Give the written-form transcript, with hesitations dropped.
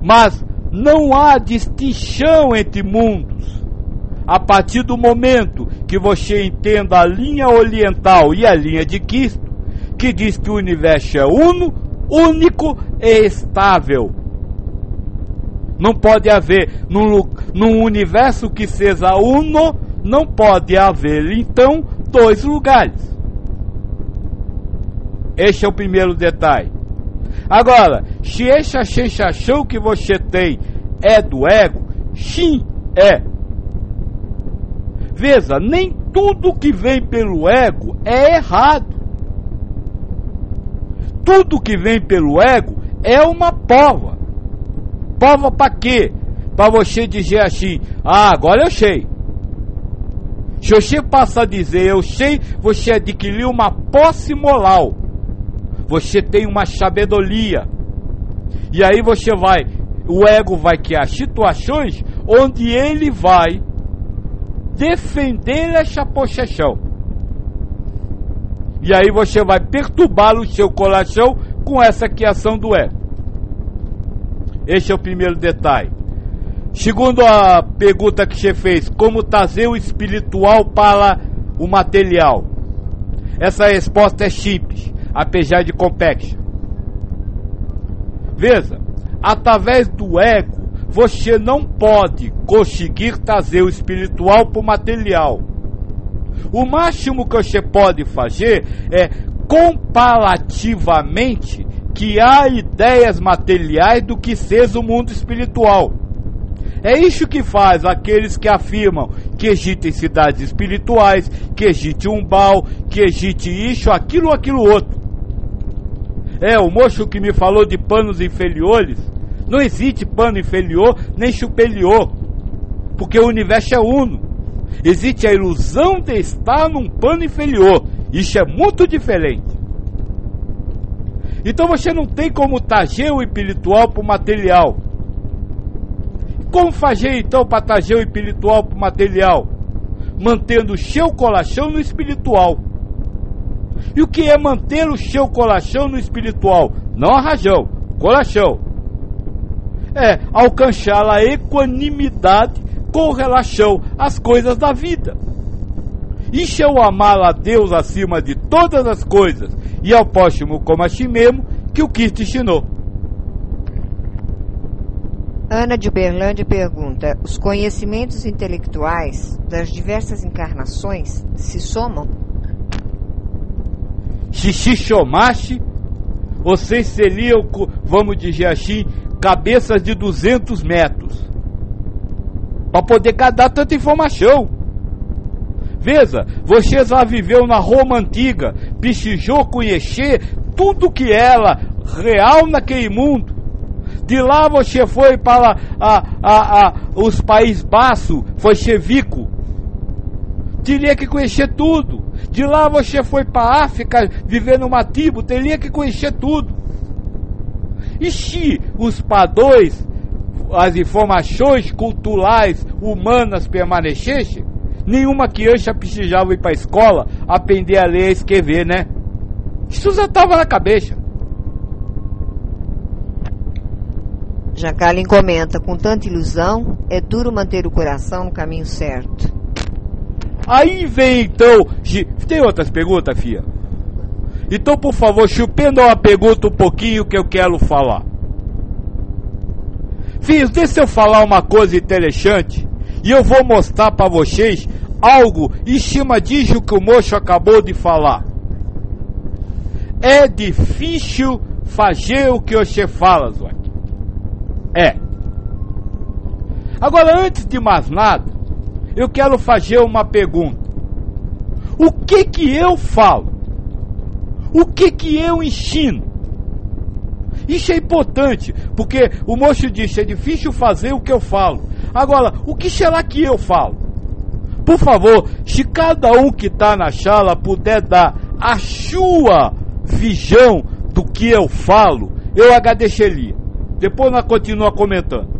Mas não há distinção entre mundos. A partir do momento que você entenda a linha oriental e a linha de Cristo, que diz que o universo é uno, único e estável. Não pode haver, num universo que seja uno, não pode haver, então, dois lugares. Este é o primeiro detalhe. Agora, se essa sensação que você tem é do ego, sim, é. Veja, nem tudo que vem pelo ego é errado. Tudo que vem pelo ego é uma prova. Prova para quê? Para você dizer assim, agora eu sei. Se você passa a dizer eu sei, você adquiriu uma posse moral. Você tem uma sabedoria. E aí o ego vai criar situações onde ele vai defender essa possessão. E aí você vai perturbar o seu coração com essa criação do ego. Esse é o primeiro detalhe. Segundo a pergunta que você fez, como trazer o espiritual para o material? Essa resposta é simples, apesar de complexa. Veja, através do ego, você não pode conseguir trazer o espiritual para o material. O máximo que você pode fazer é comparativamente criar ideias materiais do que seja o mundo espiritual. É isso que faz aqueles que afirmam que existem cidades espirituais, que existe umbal, que existe isso, aquilo outro. O moço que me falou de planos inferiores, não existe plano inferior nem superior, porque o universo é uno. Existe a ilusão de estar num plano inferior. Isso é muito diferente. Então você não tem como trazer o espiritual para o material. Como fazer então para trazer o espiritual para o material? Mantendo o seu coração no espiritual. E o que é manter o seu coração no espiritual? Não a razão, coração. É alcançar a equanimidade com relação às coisas da vida. Isso é o amar a Deus acima de todas as coisas e ao próximo como a si mesmo, que o Cristo ensinou. Ana de Uberlândia pergunta: os conhecimentos intelectuais das diversas encarnações se somam? Se somasse, vocês seriam, vamos dizer assim, cabeças de 200 metros. Para poder dar tanta informação. Veja, você já viveu na Roma Antiga, precisou conhecer tudo que era real naquele mundo. De lá você foi para os Países Baixos, foi chevico. Teria que conhecer tudo. De lá você foi para a África, viver numa tribo, teria que conhecer tudo. E se os padrões, as informações culturais humanas permanecessem, nenhuma criança precisava ir para a escola aprender a ler e escrever, né? Isso já estava na cabeça. Jacqueline comenta: com tanta ilusão, é duro manter o coração no caminho certo. Aí vem então... Tem outras perguntas, filha? Então, por favor, chupendo uma pergunta um pouquinho que eu quero falar. Filhos, deixa eu falar uma coisa interessante e eu vou mostrar para vocês algo em cima disso que o moço acabou de falar. É difícil fazer o que você fala, Zói. Agora, antes de mais nada, eu quero fazer uma pergunta. O que eu falo? O que eu ensino? Isso é importante, porque o moço disse, é difícil fazer o que eu falo. Agora, o que será que eu falo? Por favor, se cada um que está na sala puder dar a sua visão do que eu falo, eu agradeceria. Depois nós continuamos comentando.